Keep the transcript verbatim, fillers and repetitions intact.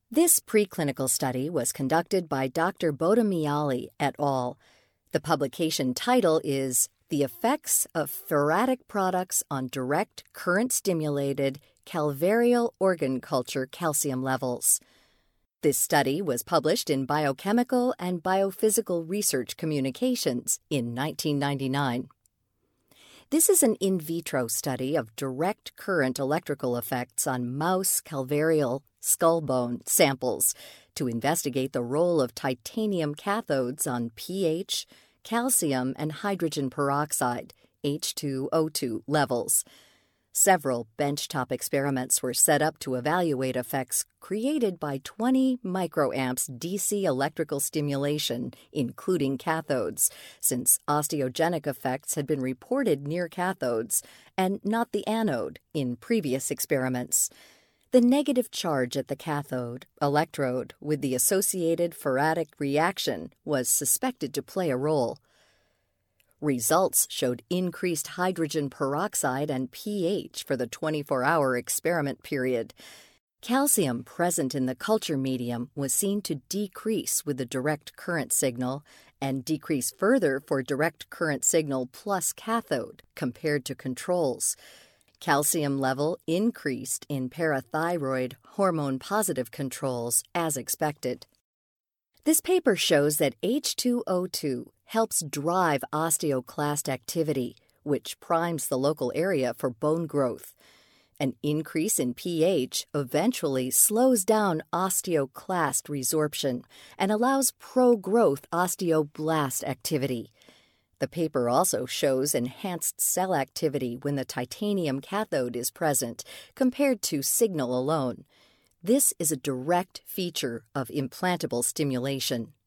This preclinical study was conducted by Doctor Bodamiali et al. The publication title is The Effects of Ferratic Products on Direct Current-Stimulated Calvarial Organ Culture Calcium Levels. This study was published in Biochemical and Biophysical Research Communications in nineteen ninety-nine. This is an in vitro study of direct current electrical effects on mouse calvarial skull bone samples to investigate the role of titanium cathodes on pH, calcium, and hydrogen peroxide, H two O two, levels. Several benchtop experiments were set up to evaluate effects created by twenty microamps D C electrical stimulation, including cathodes, since osteogenic effects had been reported near cathodes and not the anode in previous experiments. The negative charge at the cathode electrode with the associated ferratic reaction was suspected to play a role. Results showed increased hydrogen peroxide and pH for the twenty-four hour experiment period. Calcium present in the culture medium was seen to decrease with the direct current signal and decrease further for direct current signal plus cathode compared to controls. Calcium level increased in parathyroid hormone-positive controls as expected. This paper shows that H two O two helps drive osteoclast activity, which primes the local area for bone growth. An increase in pH eventually slows down osteoclast resorption and allows pro-growth osteoblast activity. The paper also shows enhanced cell activity when the titanium cathode is present compared to signal alone. This is a direct feature of implantable stimulation.